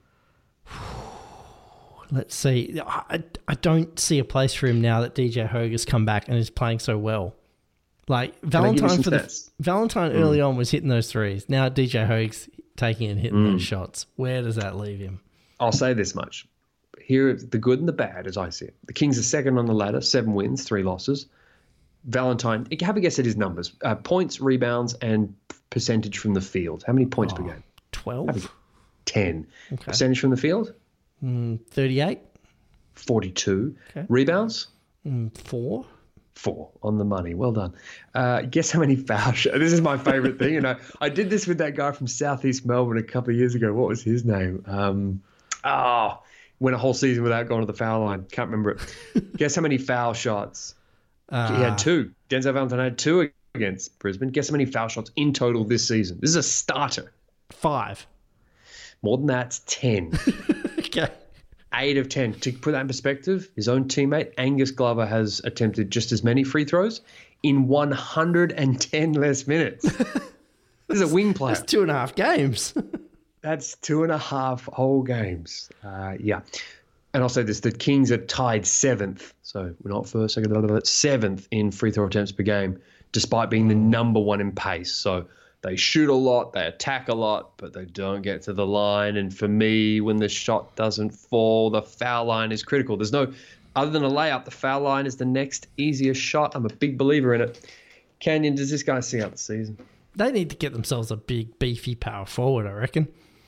Let's see. I, I don't see a place for him now that D J Hogue has come back and is playing so well. Like Valentine for the Valentine early mm. on was hitting those threes. Now D J Hogue's taking and hitting mm. those shots. Where does that leave him? I'll say this much. Here, the good and the bad, as I see it. The Kings are second on the ladder, seven wins, three losses. Valentine, have a guess at his numbers. Uh, points, rebounds, and percentage from the field. How many points oh, per game? twelve. ten. Okay. Percentage from the field? Mm, thirty-eight. forty-two. Okay. Rebounds? Mm, four. Four on the money. Well done. Uh, guess how many foul shots? This is my favorite thing. You know, I did this with that guy from Southeast Melbourne a couple of years ago. What was his name? Um, oh, went a whole season without going to the foul line. Can't remember it. Guess how many foul shots? Uh, he had two. Denzel Valentine had two against Brisbane. Guess how many foul shots in total this season? This is a starter. Five. More than that, it's ten. Okay. Eight of ten. To put that in perspective, his own teammate, Angus Glover, has attempted just as many free throws in one hundred ten less minutes. This is a wing player. That's two and a half games. That's two and a half whole games. Uh, yeah. and I'll say this, the Kings are tied seventh. So we're not first, second, blah, blah, blah, seventh in free throw attempts per game, despite being the number one in pace. So they shoot a lot, they attack a lot, but they don't get to the line. And for me, when the shot doesn't fall, the foul line is critical. There's no, other than a layup, the foul line is the next easiest shot. I'm a big believer in it. Canyon, does this guy see out the season? They need to get themselves a big, beefy power forward, I reckon.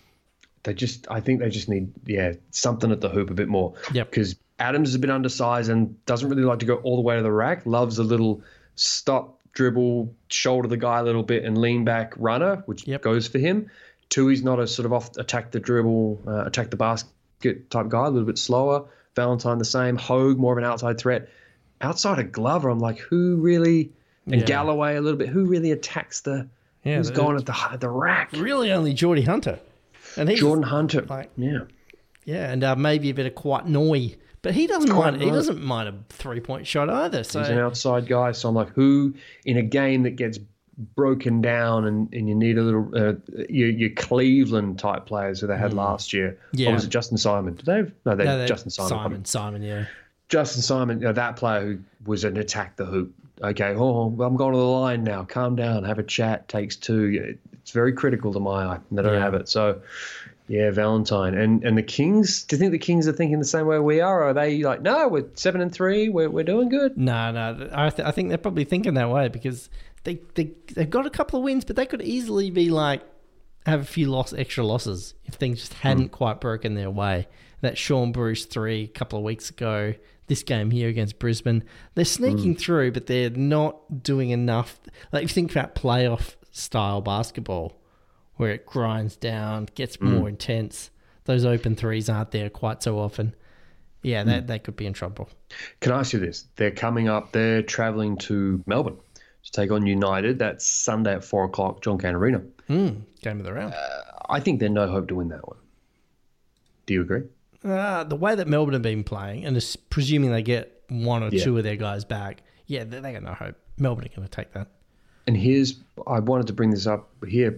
They just, I think they just need, yeah, something at the hoop a bit more. Yep. Because Adams is a bit undersized and doesn't really like to go all the way to the rack. Loves a little stop, dribble, shoulder the guy a little bit and lean back runner, which Yep. goes for him. Two, he's not a sort of off attack the dribble, uh, attack the basket type guy, a little bit slower. Valentine the same. Hogue, more of an outside threat. Outside of Glover, I'm like, who really, and Yeah. Galloway a little bit, who really attacks the, Yeah, who's the- going at the, at the rack? Really only Geordie Hunter. And he's, Jordan Hunter. like- yeah. Yeah, and uh, maybe a bit of Quite Noy. But he doesn't mind. He Noy. doesn't mind a three-point shot either. So He's an outside guy, so I'm like, who in a game that gets broken down and, and you need a little, uh, your, your Cleveland type players that they had last year. Yeah. Or was it Justin Simon? Did they have? No, they No, they- Justin Simon. Simon, Simon, yeah. Justin Simon, you know, that player who was an attack the hoop. Okay, oh, well, I'm going to the line now. Calm down, have a chat, takes two. It's very critical to my eye. And they don't Yeah. have it. So, yeah, Valentine. And and the Kings, do you think the Kings are thinking the same way we are? Or are they like, no, we're seven and three, we're, we're doing good? No, no. I, th- I think they're probably thinking that way because they, they, they've got a couple of wins, but they could easily be like, have a few loss, extra losses if things just hadn't quite broken their way. That Sean Bruce three a couple of weeks ago, this game here against Brisbane, they're sneaking through, but they're not doing enough. Like if you think about playoff style basketball, where it grinds down, gets more intense, those open threes aren't there quite so often. Yeah, that they could be in trouble. Can I ask you this? They're coming up, they're travelling to Melbourne to take on United. That's Sunday at four o'clock, John Cain Arena. Mm, game of the round. I think they're no hope to win that one. Do you agree? Uh, the way that Melbourne have been playing, and it's presuming they get one or Yeah. two of their guys back, yeah, they, they got no hope. Melbourne are going to take that. And here's, I wanted to bring this up here.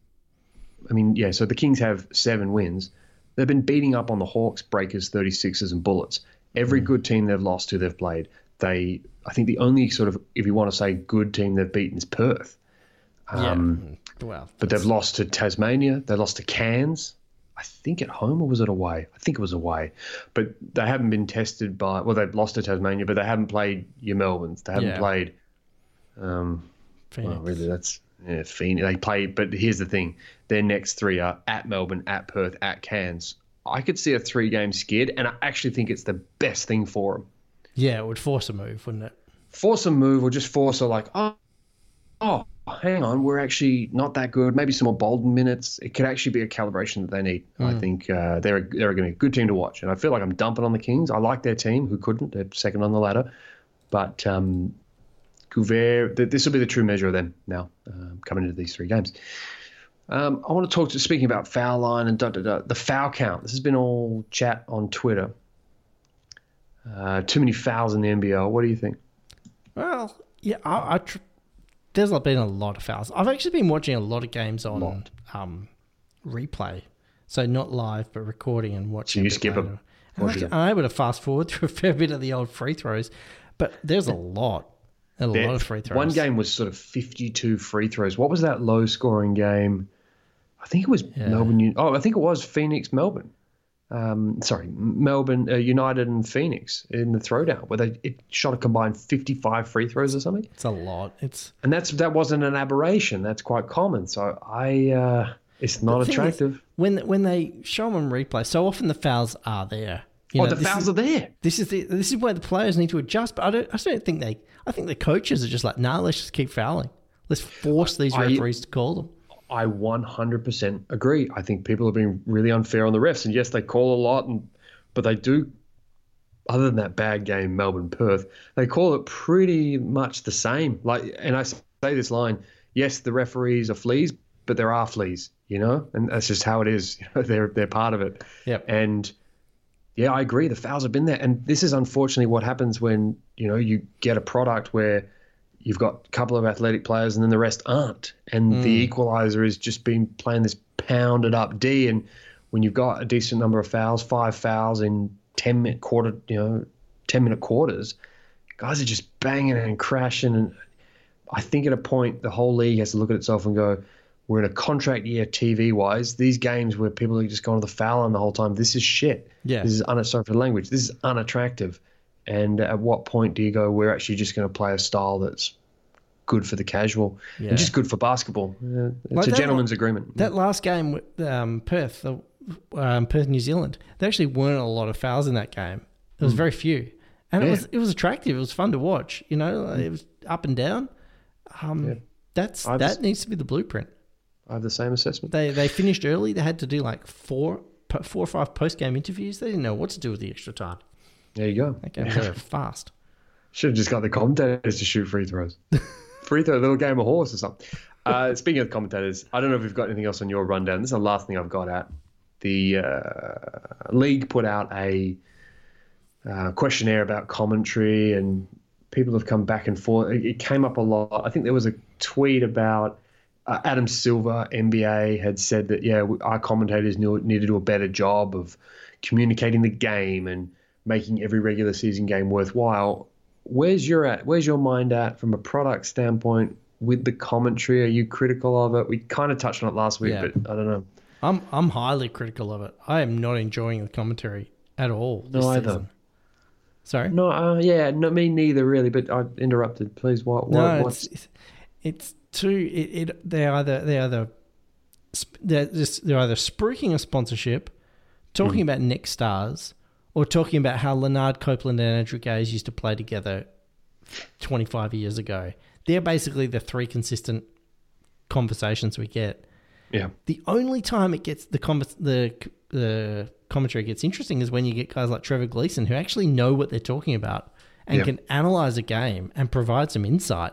I mean, yeah, so the Kings have seven wins. They've been beating up on the Hawks, Breakers, thirty-sixers, and Bullets. Every good team they've lost to, they've played. They, I think the only sort of, if you want to say good team they've beaten is Perth. Um, yeah. Well, But they've lost to Tasmania. They lost to Cairns. I think at home, or was it away? I think it was away. But they haven't been tested by, well, they've lost to Tasmania, but they haven't played your Melbournes. They haven't Yeah. played, um, Phoenix. well, really, that's, yeah, Phoenix. They played, but here's the thing. Their next three are at Melbourne, at Perth, at Cairns. I could see a three-game skid, and I actually think it's the best thing for them. Yeah, it would force a move, wouldn't it? Force a move or just force a like, oh, oh, hang on, we're actually not that good. Maybe some more Bolden minutes. It could actually be a calibration that they need. I think uh, they're they're going to be a good team to watch. And I feel like I'm dumping on the Kings. I like their team, who couldn't. They're second on the ladder. But um, Gouvert, th- this will be the true measure of them now, um, coming into these three games. Um, I want to talk to, speaking about foul line and da, da, da, the foul count. This has been all chat on Twitter. Uh, too many fouls in the N B L. What do you think? Well, yeah, I, I tr- there's been a lot of fouls. I've actually been watching a lot of games on um, replay, so not live but recording and watching. So you a bit skip 'em. later. And Watch I- them. I'm able to fast forward through a fair bit of the old free throws, but there's a lot, a lot of free throws. One game was sort of fifty-two free throws. What was that low-scoring game? I think it was Melbourne. Un- Oh, I think it was Phoenix, Melbourne. Um, sorry, Melbourne uh, United and Phoenix in the throwdown, where they it shot a combined fifty-five free throws or something. It's a lot. It's And that's that wasn't an aberration. That's quite common. So I, uh, it's not the thing is, attractive. when when they show them on replay. So often the fouls are there. You Oh, know, the this fouls is- are there. This is the this is where the players need to adjust. But I don't. I just don't think they. I think the coaches are just like, nah, let's just keep fouling. Let's force these I- referees to call them. I one hundred percent agree. I think people are being really unfair on the refs. And yes, they call a lot, and but they do, other than that bad game, Melbourne-Perth, they call it pretty much the same. Like, and I say this line, yes, the referees are fleas, but there are fleas, you know? And that's just how it is. You know, they're, they're part of it. Yep. And yeah, I agree. The fouls have been there. And this is unfortunately what happens when, you know, you get a product where you've got a couple of athletic players and then the rest aren't. And the equalizer is just been playing this pounded up D. And when you've got a decent number of fouls, five fouls in ten minute quarter, you know, ten minute quarters, guys are just banging and crashing. And I think at a point the whole league has to look at itself and go, we're in a contract year T V wise. These games where people are just going to the foul line the whole time, this is shit. Yeah. This is, un- sorry for the language, this is unattractive. And at what point do you go, we're actually just going to play a style that's good for the casual Yeah. and just good for basketball? Yeah, it's Like a that- gentleman's agreement. That last game with um, Perth, the, um, Perth, New Zealand, there actually weren't a lot of fouls in that game. There was very few. And it Yeah. was it was attractive. It was fun to watch. You know, it was up and down. Um, Yeah. That's I've that just- needs to be the blueprint. I have the same assessment. They they finished early. They had to do like four four or five post game interviews. They didn't know what to do with the extra time. There you go. That game was over fast. Should have just got the commentators to shoot free throws. Free throw, little game of horse or something. Uh, speaking of the commentators, I don't know if we've got anything else on your rundown. This is the last thing I've got at. The uh, league put out a uh, questionnaire about commentary, and people have come back and forth. It, it came up a lot. I think there was a tweet about uh, Adam Silver, N B A, had said that, yeah, our commentators need, need to do a better job of communicating the game and making every regular season game worthwhile. Where's your at? Where's your mind at from a product standpoint with the commentary? Are you critical of it? We kind of touched on it last week, Yeah. but I don't know. I'm I'm highly critical of it. I am not enjoying the commentary at all this No, either. season. Sorry? No, uh, yeah, no, me neither, really. But I interrupted. Please, what? what No, what's, it's, it's too. It, it they're either they're either sp- they're just they're either spruiking a sponsorship, talking about next stars, or talking about how Leonard Copeland and Andrew Gaze used to play together twenty-five years ago. They're basically the three consistent conversations we get. yeah, The only time it gets the convers- the the commentary gets interesting is when you get guys like Trevor Gleeson who actually know what they're talking about and Yeah. can analyze a game and provide some insight.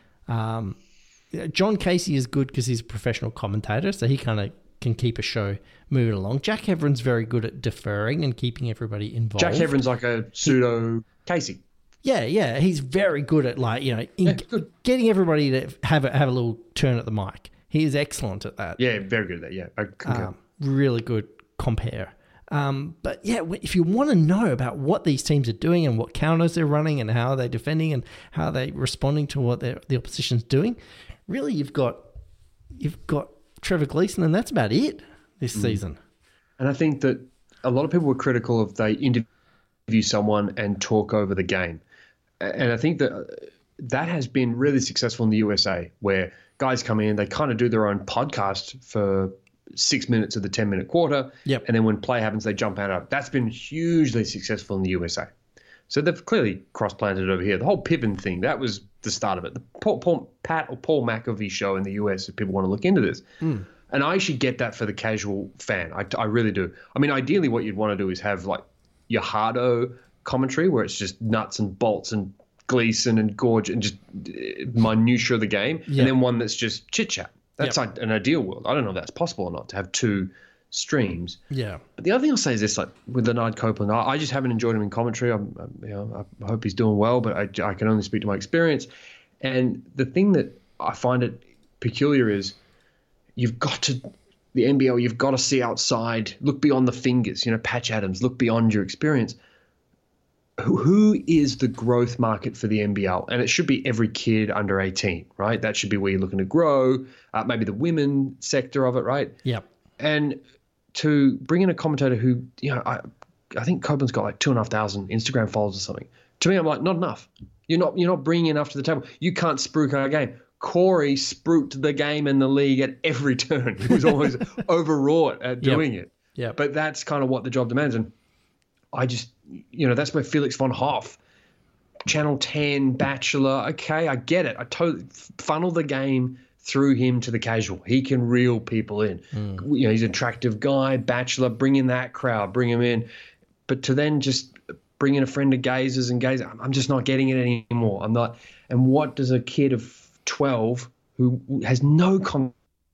Um, John Casey is good because he's a professional commentator, so he kind of can keep a show moving along. Jack Heveron's very good at deferring and keeping everybody involved. Jack Heveron's like a pseudo Casey. Yeah, yeah, he's very good at like you know in, good. getting everybody to have a, have a little turn at the mic. He is excellent at that. Yeah, very good at that. Yeah, I concur. Um, really good compare. Um, but yeah, if you want to know about what these teams are doing and what counters they're running and how they're defending and how they're responding to what the opposition's doing, really you've got you've got Trevor Gleeson, and that's about it this mm. season. And I think that a lot of people were critical of they interview someone and talk over the game. And I think that that has been really successful in the U S A, where guys come in, they kind of do their own podcast for six minutes of the ten-minute quarter, yep. and then when play happens, they jump out. That's been hugely successful in the U S A. So they've clearly cross-planted it over here. The whole Pippen thing, that was the start of it. The Paul, Paul, Pat or Paul McAfee show in the U S, if people want to look into this. Mm. And I actually get that for the casual fan. I, I really do. I mean, ideally what you'd want to do is have like your hardo commentary where it's just nuts and bolts and Gleason and Gorge and just minutiae of the game, yep. and then one that's just chit-chat. That's yep. like an ideal world. I don't know if that's possible or not, to have two streams. Yeah. But the other thing I'll say is this, like with Leonard Copeland, I, I just haven't enjoyed him in commentary. I'm, I'm, you know, I hope he's doing well, but I, I can only speak to my experience. And the thing that I find it peculiar is you've got to, the N B L, you've got to see outside, look beyond the fingers, you know, Patch Adams, look beyond your experience. Who, who is the growth market for the N B L? And it should be every kid under eighteen, right? That should be where you're looking to grow, uh, maybe the women sector of it, right? Yep. And to bring in a commentator who, you know, I, I think Copeland's got like two and a half thousand Instagram followers or something. To me, I'm like, not enough. You're not, you're not bringing enough to the table. You can't spruik our game. Corey spruiked the game in the league at every turn. He was always overwrought at doing yep. it. Yeah. But that's kind of what the job demands. And I just, you know, that's where Felix von Hoff, Channel ten, Bachelor. Okay, I get it. I totally funnel the game through him to the casual. He can reel people in. Mm. You know, he's an attractive guy, Bachelor, bring in that crowd, bring him in. But to then just bring in a friend of Gazers and Gazer, I'm just not getting it anymore. I'm not. And what does a kid of twelve who has no concept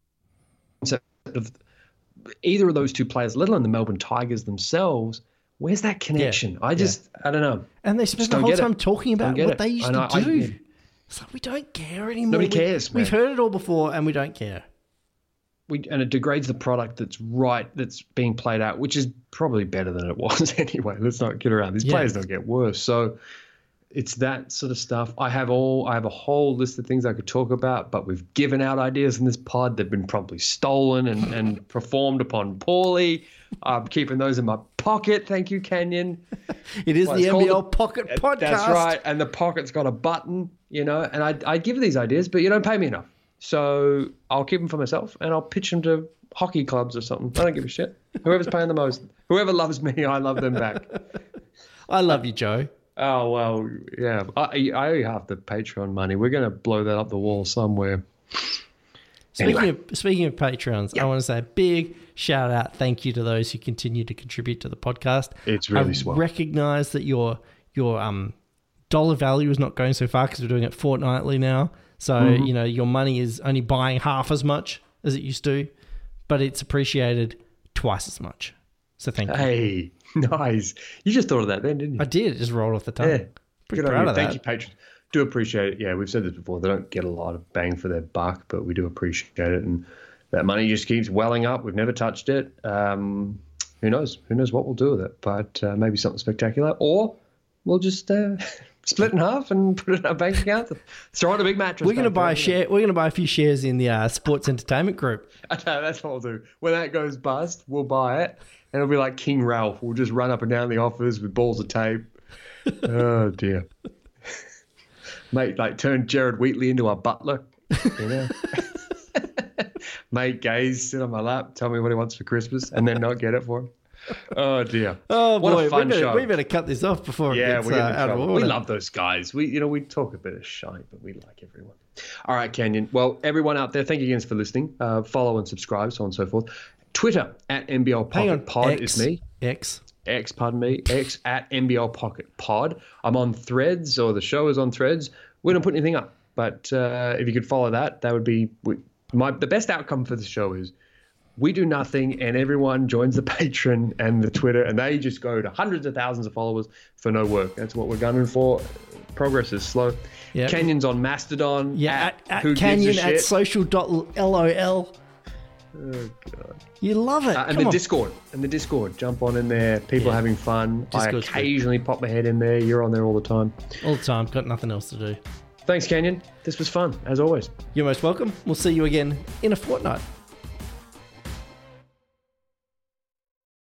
of either of those two players, let alone the Melbourne Tigers themselves, where's that connection? Yeah. I just, yeah. I don't know. And they spend the whole time it. talking about what it. they used I, to do. I, yeah. It's like, we don't care anymore. Nobody we, cares, man. We've heard it all before and we don't care. we and it degrades the product that's right, that's being played out, which is probably better than it was anyway. Let's not get around. These Yeah. players don't get worse. So it's that sort of stuff. I have all I have a whole list of things I could talk about, but we've given out ideas in this pod. They've been promptly stolen and, and performed upon poorly. I'm keeping those in my pocket. Thank you, Canyon. It is Well, the it's N B L called Pocket the- Podcast. That's right. And the pocket's got a button, you know, and I I give these ideas, but you don't pay me enough. So I'll keep them for myself and I'll pitch them to hockey clubs or something. I don't give a shit. Whoever's paying the most. Whoever loves me, I love them back. I love you, Joe. Oh, well, yeah. I, I owe you half the Patreon money. We're going to blow that up the wall somewhere. Speaking Anyway. of speaking of Patreons, I want to say a big shout out, thank you to those who continue to contribute to the podcast. It's really I swell. recognise that your your um dollar value is not going so far because we're doing it fortnightly now. So Mm-hmm. you know your money is only buying half as much as it used to, but it's appreciated twice as much. So thank you. Hey, nice. You just thought of that then, didn't you? I did. It just rolled off the tongue. Yeah. Pretty Good on proud you. of Thank that. you, patrons. Do appreciate it. Yeah, we've said this before. They don't get a lot of bang for their buck, but we do appreciate it. And that money just keeps welling up. We've never touched it. Um, who knows? Who knows what we'll do with it? But uh, maybe something spectacular. Or we'll just uh, split in half and put it in our bank account. Throw in a big mattress. We're going to back buy a there. share. We're going to buy a few shares in the uh, sports entertainment group. Okay, that's what we'll do. When that goes bust, we'll buy it. And it'll be like King Ralph. We'll just run up and down the office with balls of tape. Oh, dear. Mate, like turn Jared Wheatley into a butler. You know? Mate, gaze, sit on my lap, tell me what he wants for Christmas, and then not get it for him. Oh, dear. Oh what boy, a fun we, better, show. we better cut this off before it Yeah, gets we uh, get in out of trouble. order. We love those guys. We, you know, we talk a bit of shite, but we like everyone. All right, Canyon. Well, everyone out there, thank you again for listening. Uh, follow and subscribe, so on and so forth. Twitter at N B L Hang on, Pocket Pod X, is me. X. X, pardon me. X at N B L Pocket Pod. I'm on Threads, or the show is on Threads. We don't put anything up, but uh, if you could follow that, that would be we, my the best outcome for the show is we do nothing and everyone joins the Patreon and the Twitter and they just go to hundreds of thousands of followers for no work. That's what we're gunning for. Progress is slow. Yep. Canyon's on Mastodon. Yeah, at, at, who at gives a Canyon at shit. social dot lol. Oh, God. You love it. Uh, and Come the on. Discord. And the Discord. Jump on in there. People Yeah. having fun. Discord's I good. occasionally pop my head in there. You're on there all the time. All the time. Got nothing else to do. Thanks, Canyon. This was fun, as always. You're most welcome. We'll see you again in a fortnight.